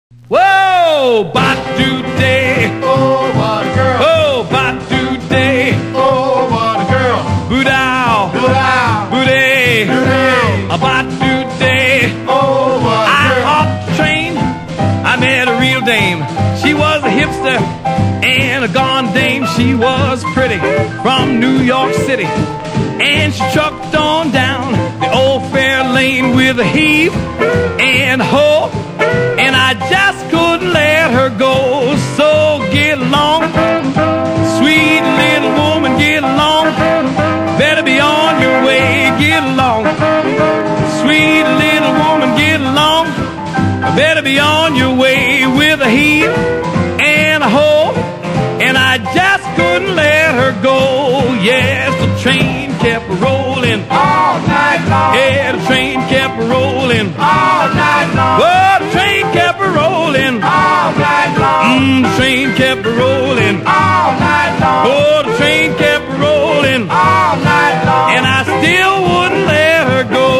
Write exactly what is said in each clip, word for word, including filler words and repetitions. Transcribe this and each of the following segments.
Whoa, Batu Day. Oh, what a girl. Oh, Batu Day. Oh, what a girl. Boodow. Boodow. Booday. Booday. A Batu Day. Oh, what a I girl. off the train. I met a real dame. She was a hipster and a gone dame. She was pretty from New York City. And she trucked on down the old fair lane with a heave and a hoe. And I just couldn't let her go. So get along, sweet little woman, get along. Better be on your way, get along. Sweet little woman, get along. Better be on your way with a heave and a hoe. And I just couldn't let her go. Yes, the train kept rolling All night long. Yeah, the train kept rolling All night long. Oh, the train kept rolling All night long. Mm, the train kept rolling All night long. Oh, the train kept rolling All night long. And I still wouldn't let her go.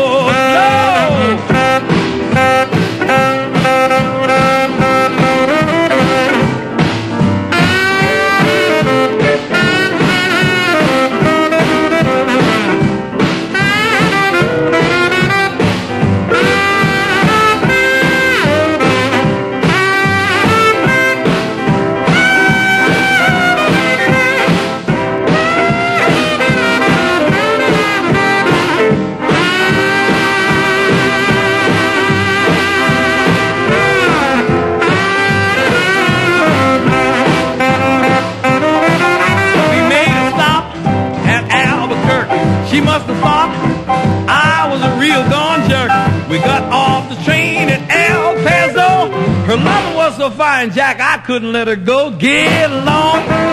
She must have thought I was a real gone jerk. We got off the train at El Paso. Her lover was so fine, Jack, I couldn't let her go. Get along,